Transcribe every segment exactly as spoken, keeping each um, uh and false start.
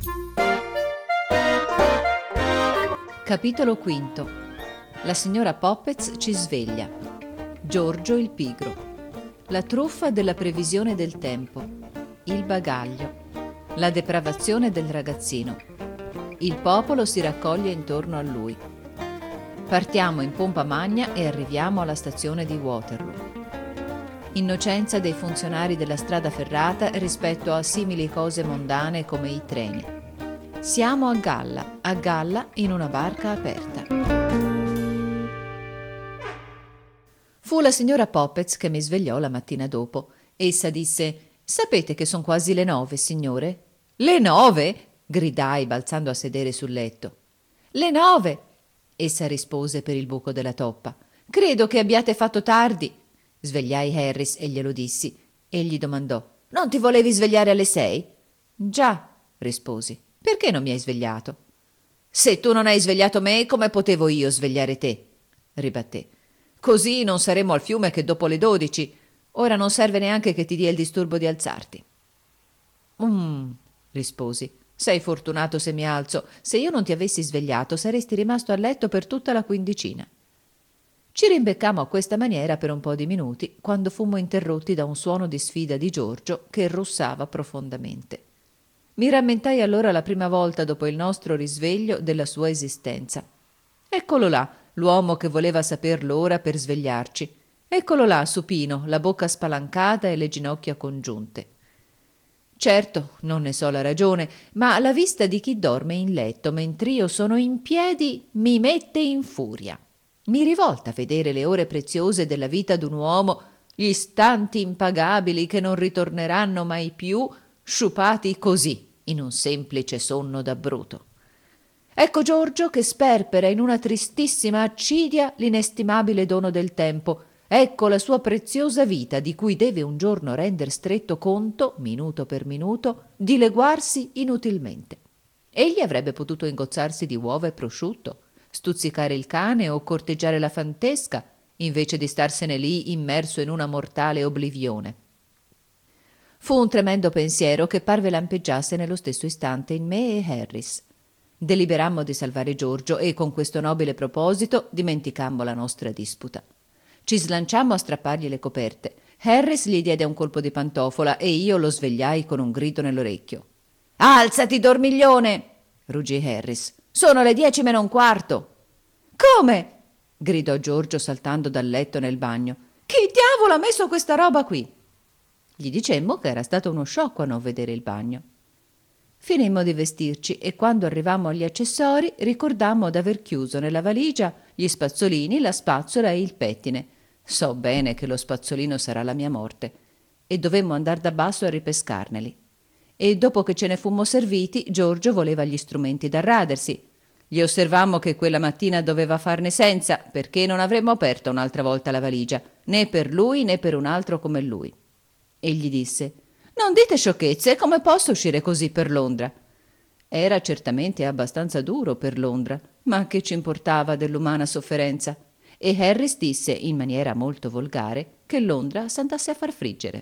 Capitolo quinto. La signora Poppets ci sveglia. Giorgio il pigro. La truffa della previsione del tempo. Il bagaglio. La depravazione del ragazzino. Il popolo si raccoglie intorno a lui. Partiamo in pompa magna e arriviamo alla stazione di Waterloo. Innocenza dei funzionari della strada ferrata rispetto a simili cose mondane come i treni. Siamo a galla, a galla in una barca aperta. Fu la signora Poppets che mi svegliò la mattina dopo. Essa disse: «Sapete che son quasi le nove, signore?» «Le nove?» gridai balzando a sedere sul letto. «Le nove!» essa rispose per il buco della toppa. «Credo che abbiate fatto tardi!» Svegliai Harris e glielo dissi. Egli domandò: «Non ti volevi svegliare alle sei?» «Già», risposi. «Perché non mi hai svegliato?» «Se tu non hai svegliato me, come potevo io svegliare te?» ribatté. «Così non saremo al fiume che dopo le dodici. Ora non serve neanche che ti dia il disturbo di alzarti». «Mm», risposi. «Sei fortunato se mi alzo. Se io non ti avessi svegliato, saresti rimasto a letto per tutta la quindicina». Ci rimbeccammo a questa maniera per un po' di minuti, quando fummo interrotti da un suono di sfida di Giorgio che russava profondamente. Mi rammentai allora la prima volta dopo il nostro risveglio della sua esistenza. Eccolo là, l'uomo che voleva saper l'ora per svegliarci. Eccolo là, supino, la bocca spalancata e le ginocchia congiunte. Certo, non ne so la ragione, ma la vista di chi dorme in letto mentr'io sono in piedi mi mette in furia. Mi rivolta vedere le ore preziose della vita d'un uomo, gli istanti impagabili che non ritorneranno mai più, sciupati così, in un semplice sonno da bruto. Ecco Giorgio che sperpera in una tristissima accidia l'inestimabile dono del tempo. Ecco la sua preziosa vita di cui deve un giorno render stretto conto, minuto per minuto, dileguarsi inutilmente. Egli avrebbe potuto ingozzarsi di uova e prosciutto, stuzzicare il cane o corteggiare la fantesca, invece di starsene lì immerso in una mortale oblivione. Fu un tremendo pensiero che parve lampeggiasse nello stesso istante in me e Harris. Deliberammo di salvare Giorgio e con questo nobile proposito dimenticammo la nostra disputa. Ci slanciammo a strappargli le coperte. Harris gli diede un colpo di pantofola e io lo svegliai con un grido nell'orecchio. «Alzati, dormiglione!» ruggì Harris. «Sono le dieci meno un quarto!» «Come?» gridò Giorgio saltando dal letto nel bagno. «Chi diavolo ha messo questa roba qui?» Gli dicemmo che era stato uno sciocco a non vedere il bagno. Finimmo di vestirci e quando arrivammo agli accessori ricordammo d'aver chiuso nella valigia gli spazzolini, la spazzola e il pettine. So bene che lo spazzolino sarà la mia morte. E dovemmo andar da basso a ripescarneli. E dopo che ce ne fummo serviti, Giorgio voleva gli strumenti da radersi. Gli osservammo che quella mattina doveva farne senza, perché non avremmo aperto un'altra volta la valigia, né per lui né per un altro come lui. Egli disse: «Non dite sciocchezze, come posso uscire così per Londra?» Era certamente abbastanza duro per Londra, ma che ci importava dell'umana sofferenza? E Harris disse, in maniera molto volgare, che Londra s'andasse a far friggere.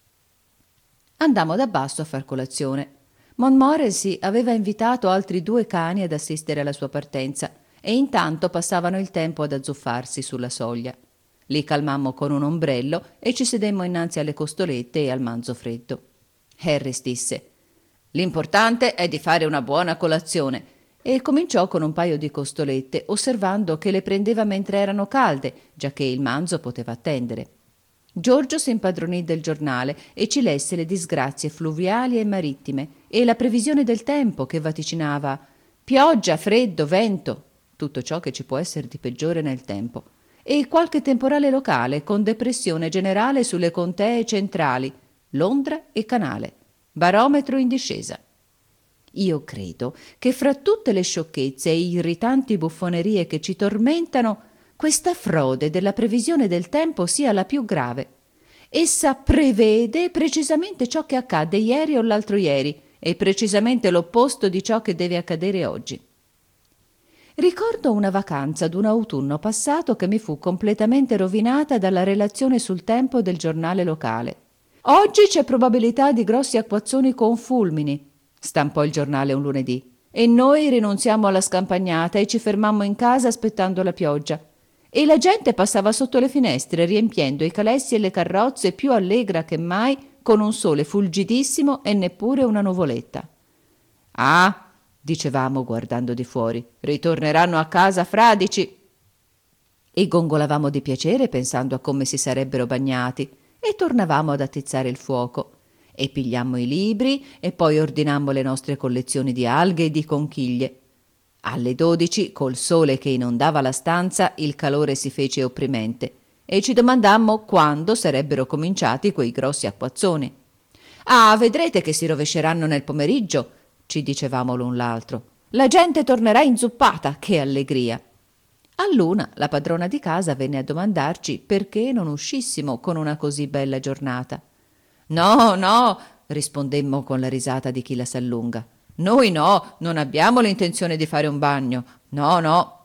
Andammo da basso a far colazione. Montmorency aveva invitato altri due cani ad assistere alla sua partenza e intanto passavano il tempo ad azzuffarsi sulla soglia. Li calmammo con un ombrello e ci sedemmo innanzi alle costolette e al manzo freddo. Harris disse: «L'importante è di fare una buona colazione», e cominciò con un paio di costolette, osservando che le prendeva mentre erano calde, giacché il manzo poteva attendere. Giorgio si impadronì del giornale e ci lesse le disgrazie fluviali e marittime e la previsione del tempo che vaticinava pioggia, freddo, vento, tutto ciò che ci può essere di peggiore nel tempo, e qualche temporale locale con depressione generale sulle contee centrali, Londra e Canale, barometro in discesa. Io credo che fra tutte le sciocchezze e irritanti buffonerie che ci tormentano, questa frode della previsione del tempo sia la più grave. Essa prevede precisamente ciò che accadde ieri o l'altro ieri e precisamente l'opposto di ciò che deve accadere oggi. Ricordo una vacanza d'un autunno passato che mi fu completamente rovinata dalla relazione sul tempo del giornale locale. Oggi c'è probabilità di grossi acquazzoni con fulmini. stampò il giornale un lunedì. E noi rinunziamo alla scampagnata e ci fermammo in casa aspettando la pioggia. E la gente passava sotto le finestre riempiendo i calessi e le carrozze più allegra che mai, con un sole fulgidissimo e neppure una nuvoletta. «Ah», dicevamo guardando di fuori, «ritorneranno a casa fradici». E gongolavamo di piacere pensando a come si sarebbero bagnati e tornavamo ad attizzare il fuoco. E pigliammo i libri e poi ordinammo le nostre collezioni di alghe e di conchiglie. Alle dodici, col sole che inondava la stanza, il calore si fece opprimente e ci domandammo quando sarebbero cominciati quei grossi acquazzoni. «Ah, vedrete che si rovesceranno nel pomeriggio», ci dicevamo l'un l'altro. «La gente tornerà inzuppata, che allegria!» All'una la padrona di casa venne a domandarci perché non uscissimo con una così bella giornata. «No, no», rispondemmo con la risata di chi la s'allunga. «Noi no, non abbiamo l'intenzione di fare un bagno. No, no».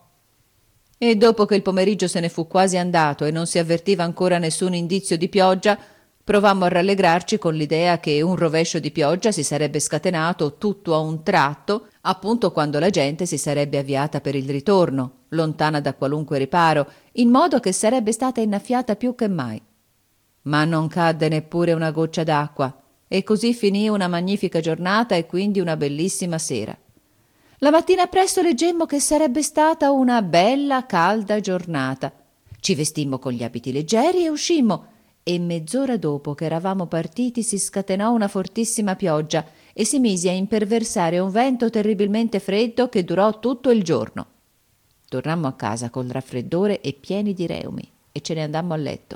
E dopo che il pomeriggio se ne fu quasi andato e non si avvertiva ancora nessun indizio di pioggia, provammo a rallegrarci con l'idea che un rovescio di pioggia si sarebbe scatenato tutto a un tratto, appunto quando la gente si sarebbe avviata per il ritorno, lontana da qualunque riparo, in modo che sarebbe stata innaffiata più che mai. Ma non cadde neppure una goccia d'acqua, e così finì una magnifica giornata e quindi una bellissima sera. La mattina presto leggemmo che sarebbe stata una bella calda giornata. Ci vestimmo con gli abiti leggeri e uscimmo, e mezz'ora dopo che eravamo partiti si scatenò una fortissima pioggia e si mise a imperversare un vento terribilmente freddo che durò tutto il giorno. Tornammo a casa col raffreddore e pieni di reumi e ce ne andammo a letto.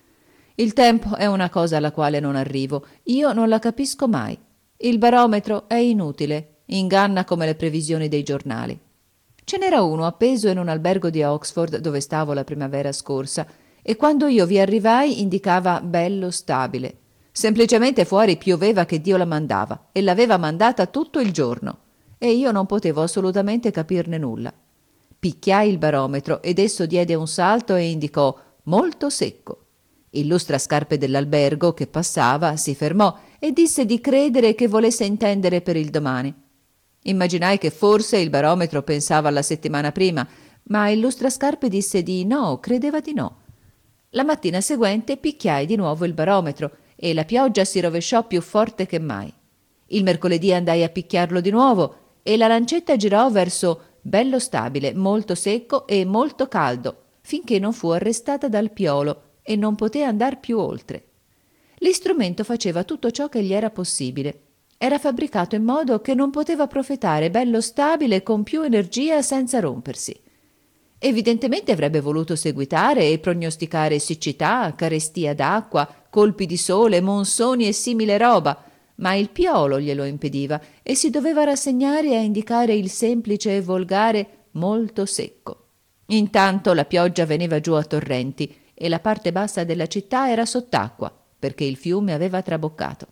Il tempo è una cosa alla quale non arrivo, io non la capisco mai. Il barometro è inutile, inganna come le previsioni dei giornali. Ce n'era uno appeso in un albergo di Oxford dove stavo la primavera scorsa e quando io vi arrivai indicava bello stabile. Semplicemente fuori pioveva che Dio la mandava e l'aveva mandata tutto il giorno e io non potevo assolutamente capirne nulla. Picchiai il barometro ed esso diede un salto e indicò molto secco. Il lustrascarpe dell'albergo che passava si fermò e disse di credere che volesse intendere per il domani. Immaginai che forse il barometro pensava alla settimana prima, ma il lustrascarpe disse di no, credeva di no. La mattina seguente picchiai di nuovo il barometro e la pioggia si rovesciò più forte che mai. Il mercoledì andai a picchiarlo di nuovo e la lancetta girò verso bello stabile, molto secco e molto caldo, finché non fu arrestata dal piolo e non poté andar più oltre. L'istrumento faceva tutto ciò che gli era possibile. Era fabbricato in modo che non poteva profetare bello stabile con più energia senza rompersi. Evidentemente avrebbe voluto seguitare e prognosticare siccità, carestia d'acqua, colpi di sole, monsoni e simile roba, ma il piolo glielo impediva e si doveva rassegnare a indicare il semplice e volgare molto secco. Intanto la pioggia veniva giù a torrenti e la parte bassa della città era sott'acqua, perché il fiume aveva traboccato.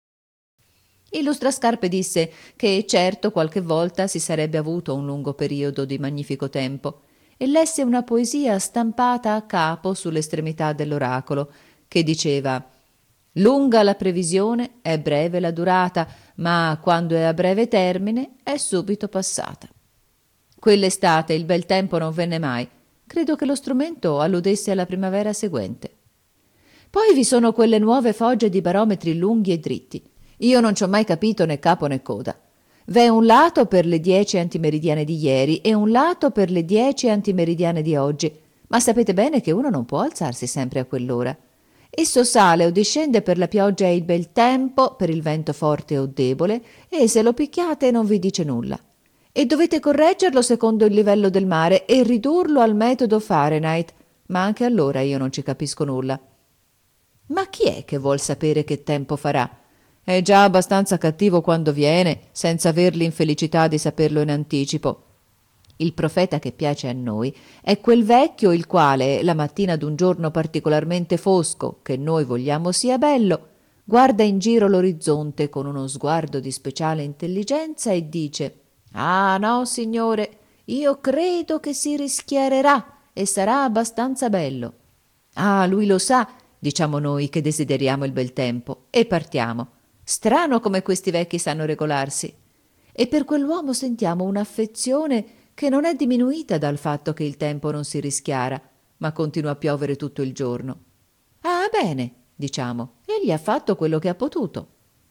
Il lustrascarpe disse che certo qualche volta si sarebbe avuto un lungo periodo di magnifico tempo e lesse una poesia stampata a capo sull'estremità dell'oracolo, che diceva «Lunga la previsione, è breve la durata, ma quando è a breve termine è subito passata». Quell'estate il bel tempo non venne mai. Credo che lo strumento alludesse alla primavera seguente. Poi vi sono quelle nuove fogge di barometri lunghi e dritti. Io non ci ho mai capito né capo né coda. V'è un lato per le dieci antimeridiane di ieri e un lato per le dieci antimeridiane di oggi, ma sapete bene che uno non può alzarsi sempre a quell'ora. Esso sale o discende per la pioggia e il bel tempo, per il vento forte o debole, e se lo picchiate non vi dice nulla. E dovete correggerlo secondo il livello del mare e ridurlo al metodo Fahrenheit, ma anche allora io non ci capisco nulla. Ma chi è che vuol sapere che tempo farà? È già abbastanza cattivo quando viene, senza aver l'infelicità di saperlo in anticipo. Il profeta che piace a noi è quel vecchio il quale, la mattina d'un giorno particolarmente fosco, che noi vogliamo sia bello, guarda in giro l'orizzonte con uno sguardo di speciale intelligenza e dice «Ah no, signore, io credo che si rischiarerà e sarà abbastanza bello». «Ah, lui lo sa», diciamo noi che desideriamo il bel tempo, e partiamo. Strano come questi vecchi sanno regolarsi. E per quell'uomo sentiamo un'affezione che non è diminuita dal fatto che il tempo non si rischiara, ma continua a piovere tutto il giorno. Ah, bene, diciamo, egli ha fatto quello che ha potuto.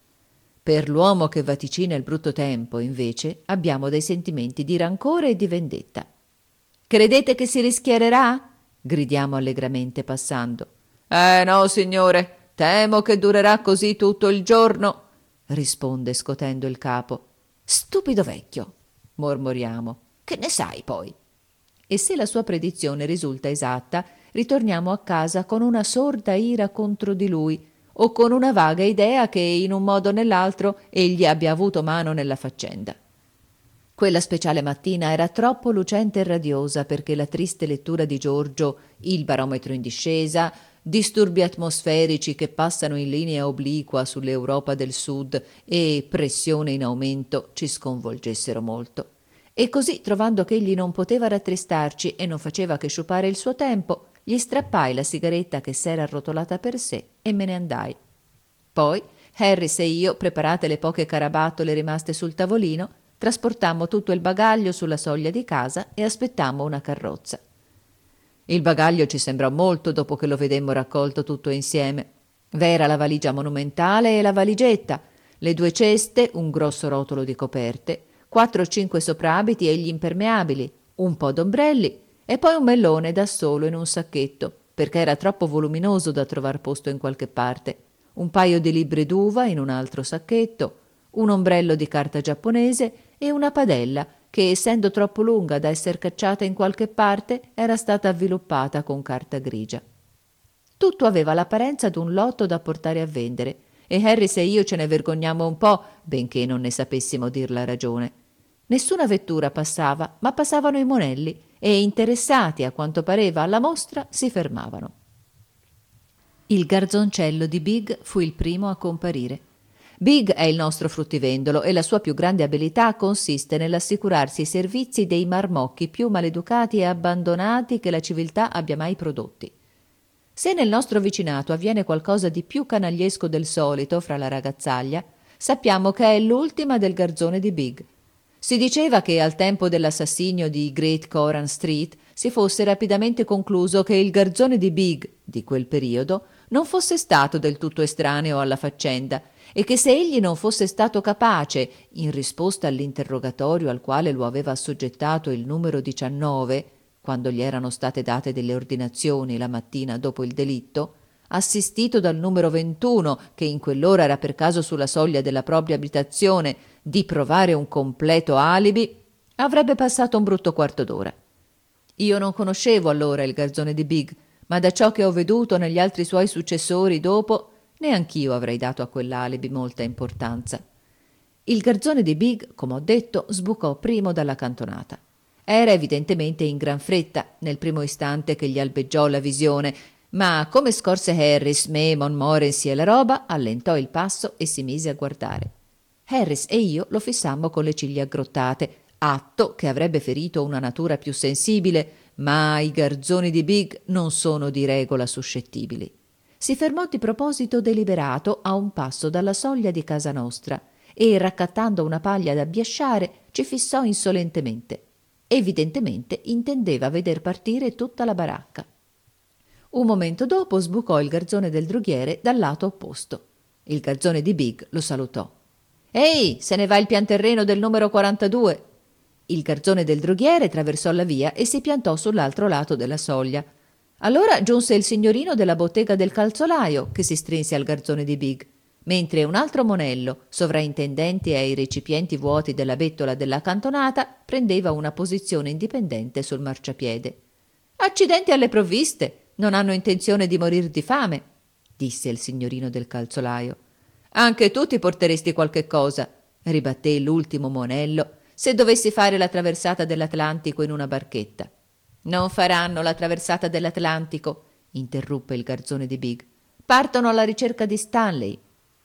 Per l'uomo che vaticina il brutto tempo, invece, abbiamo dei sentimenti di rancore e di vendetta. Credete che si rischiererà? Gridiamo allegramente passando. Eh no, signore, temo che durerà così tutto il giorno, risponde scotendo il capo. Stupido vecchio, mormoriamo. Che ne sai poi? E se la sua predizione risulta esatta, ritorniamo a casa con una sorda ira contro di lui, o con una vaga idea che in un modo o nell'altro egli abbia avuto mano nella faccenda. Quella speciale mattina era troppo lucente e radiosa perché la triste lettura di Giorgio, il barometro in discesa, disturbi atmosferici che passano in linea obliqua sull'Europa del Sud e pressione in aumento ci sconvolgessero molto. E così, trovando che egli non poteva rattristarci e non faceva che sciupare il suo tempo, gli strappai la sigaretta che s'era arrotolata per sé e me ne andai. Poi Harris e io, preparate le poche carabattole rimaste sul tavolino, trasportammo tutto il bagaglio sulla soglia di casa e aspettammo una carrozza. Il bagaglio ci sembrò molto dopo che lo vedemmo raccolto tutto insieme. V'era la valigia monumentale e la valigetta, le due ceste, un grosso rotolo di coperte, quattro o cinque soprabiti e gli impermeabili, un po' d'ombrelli e poi un mellone da solo in un sacchetto, perché era troppo voluminoso da trovar posto in qualche parte, un paio di libri d'uva in un altro sacchetto, un ombrello di carta giapponese e una padella che, essendo troppo lunga da esser cacciata in qualche parte, era stata avviluppata con carta grigia. Tutto aveva l'apparenza d'un lotto da portare a vendere, e Harris e io ce ne vergogniamo un po', benché non ne sapessimo dir la ragione. Nessuna vettura passava, ma passavano i monelli, e interessati, a quanto pareva, alla mostra, si fermavano. Il garzoncello di Big fu il primo a comparire. Big è il nostro fruttivendolo e la sua più grande abilità consiste nell'assicurarsi i servizi dei marmocchi più maleducati e abbandonati che la civiltà abbia mai prodotti. Se nel nostro vicinato avviene qualcosa di più canagliesco del solito fra la ragazzaglia, sappiamo che è l'ultima del garzone di Big. Si diceva che al tempo dell'assassinio di Great Coran Street si fosse rapidamente concluso che il garzone di Big di quel periodo non fosse stato del tutto estraneo alla faccenda e che se egli non fosse stato capace, in risposta all'interrogatorio al quale lo aveva assoggettato il numero diciannove, quando gli erano state date delle ordinazioni la mattina dopo il delitto, assistito dal numero ventuno, che in quell'ora era per caso sulla soglia della propria abitazione, di provare un completo alibi, avrebbe passato un brutto quarto d'ora. Io non conoscevo allora il garzone di Big, ma da ciò che ho veduto negli altri suoi successori dopo, neanch'io avrei dato a quell'alibi molta importanza. Il garzone di Big, come ho detto, sbucò primo dalla cantonata. Era evidentemente in gran fretta nel primo istante che gli albeggiò la visione, ma come scorse Harris, Memon, Morency e la roba, allentò il passo e si mise a guardare. Harris e io lo fissammo con le ciglia aggrottate, atto che avrebbe ferito una natura più sensibile, ma i garzoni di Big non sono di regola suscettibili. Si fermò di proposito deliberato a un passo dalla soglia di casa nostra e, raccattando una paglia da biasciare, ci fissò insolentemente. Evidentemente intendeva veder partire tutta la baracca. Un momento dopo sbucò il garzone del droghiere dal lato opposto. Il garzone di Big lo salutò. «Ehi, se ne va il pianterreno del numero quarantadue!» Il garzone del droghiere traversò la via e si piantò sull'altro lato della soglia. Allora giunse il signorino della bottega del calzolaio, che si strinse al garzone di Big, mentre un altro monello, sovraintendente ai recipienti vuoti della bettola della cantonata, prendeva una posizione indipendente sul marciapiede. «Accidenti alle provviste! Non hanno intenzione di morir di fame!» disse il signorino del calzolaio. «Anche tu ti porteresti qualche cosa», ribatté l'ultimo monello, «se dovessi fare la traversata dell'Atlantico in una barchetta». «Non faranno la traversata dell'Atlantico», interruppe il garzone di Big. «Partono alla ricerca di Stanley».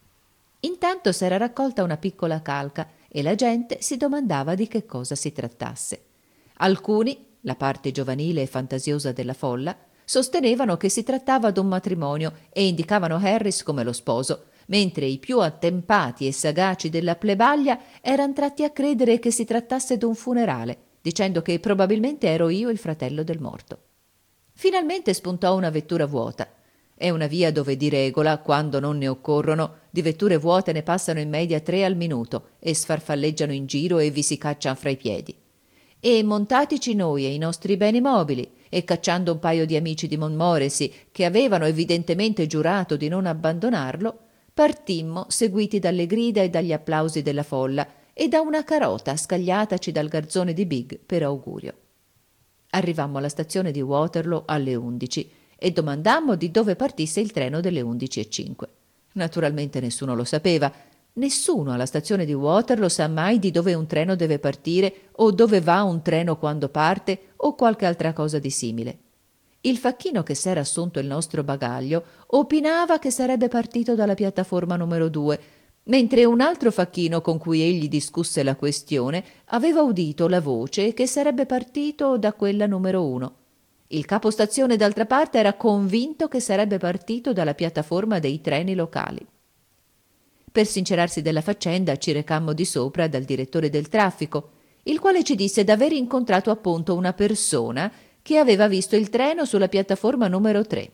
Intanto s'era raccolta una piccola calca e la gente si domandava di che cosa si trattasse. Alcuni, la parte giovanile e fantasiosa della folla, sostenevano che si trattava d'un matrimonio e indicavano Harris come lo sposo, mentre i più attempati e sagaci della plebaglia eran tratti a credere che si trattasse d'un funerale, dicendo che probabilmente ero io il fratello del morto. Finalmente spuntò una vettura vuota. È una via dove di regola, quando non ne occorrono, di vetture vuote ne passano in media tre al minuto e sfarfalleggiano in giro e vi si caccian fra i piedi. E montatici noi e i nostri beni mobili, e cacciando un paio di amici di Montmorency che avevano evidentemente giurato di non abbandonarlo, partimmo seguiti dalle grida e dagli applausi della folla e da una carota scagliataci dal garzone di Big per augurio. Arrivammo alla stazione di Waterloo alle undici e domandammo di dove partisse il treno delle undici e cinque. Naturalmente nessuno lo sapeva. Nessuno alla stazione di Waterloo sa mai di dove un treno deve partire o dove va un treno quando parte o qualche altra cosa di simile. Il facchino che s'era assunto il nostro bagaglio opinava che sarebbe partito dalla piattaforma numero due, mentre un altro facchino con cui egli discusse la questione aveva udito la voce che sarebbe partito da quella numero uno. Il capostazione, d'altra parte, era convinto che sarebbe partito dalla piattaforma dei treni locali. Per sincerarsi della faccenda ci recammo di sopra dal direttore del traffico, il quale ci disse d'aver incontrato appunto una persona che aveva visto il treno sulla piattaforma numero tre.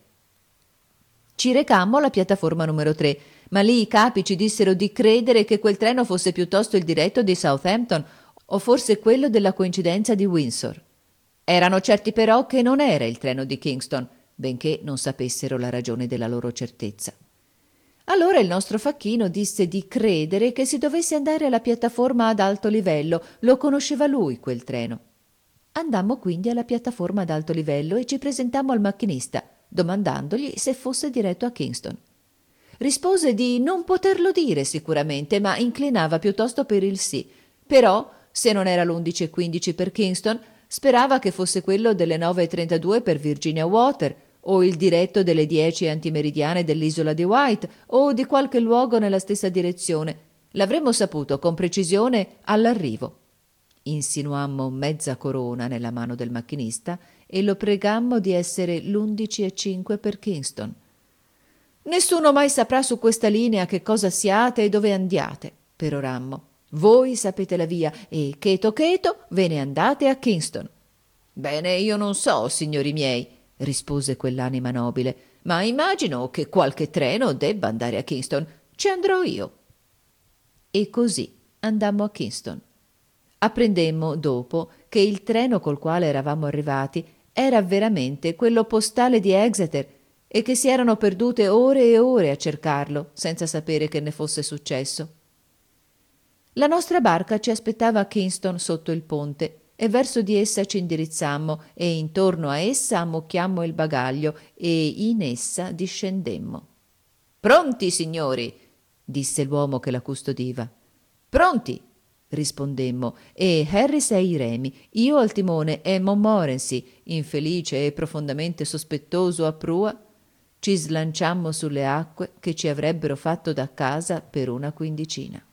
Ci recammo alla piattaforma numero tre, ma lì i capi ci dissero di credere che quel treno fosse piuttosto il diretto di Southampton o forse quello della coincidenza di Windsor. Erano certi però che non era il treno di Kingston, benché non sapessero la ragione della loro certezza. Allora il nostro facchino disse di credere che si dovesse andare alla piattaforma ad alto livello, lo conosceva lui quel treno. Andammo quindi alla piattaforma ad alto livello e ci presentammo al macchinista, domandandogli se fosse diretto a Kingston. Rispose di non poterlo dire sicuramente, ma inclinava piuttosto per il sì. Però, se non era l'undici e quindici per Kingston, sperava che fosse quello delle nove e trentadue per Virginia Water, o il diretto delle dieci antimeridiane dell'isola di Wight, o di qualche luogo nella stessa direzione. L'avremmo saputo con precisione all'arrivo. Insinuammo mezza corona nella mano del macchinista e lo pregammo di essere l'undici e cinque per Kingston. «Nessuno mai saprà su questa linea che cosa siate e dove andiate», perorammo. «Voi sapete la via e, cheto cheto, ve ne andate a Kingston». «Bene, io non so, signori miei», rispose quell'anima nobile, «ma immagino che qualche treno debba andare a Kingston. Ci andrò io». E così andammo a Kingston. Apprendemmo dopo che il treno col quale eravamo arrivati era veramente quello postale di Exeter e che si erano perdute ore e ore a cercarlo senza sapere che ne fosse successo. La nostra barca ci aspettava a Kingston sotto il ponte e verso di essa ci indirizzammo e intorno a essa ammucchiammo il bagaglio e in essa discendemmo. «Pronti, signori?» disse l'uomo che la custodiva. «Pronti!» rispondemmo, e Harris ai remi, io al timone e Montmorency, infelice e profondamente sospettoso a prua, ci slanciammo sulle acque che ci avrebbero fatto da casa per una quindicina.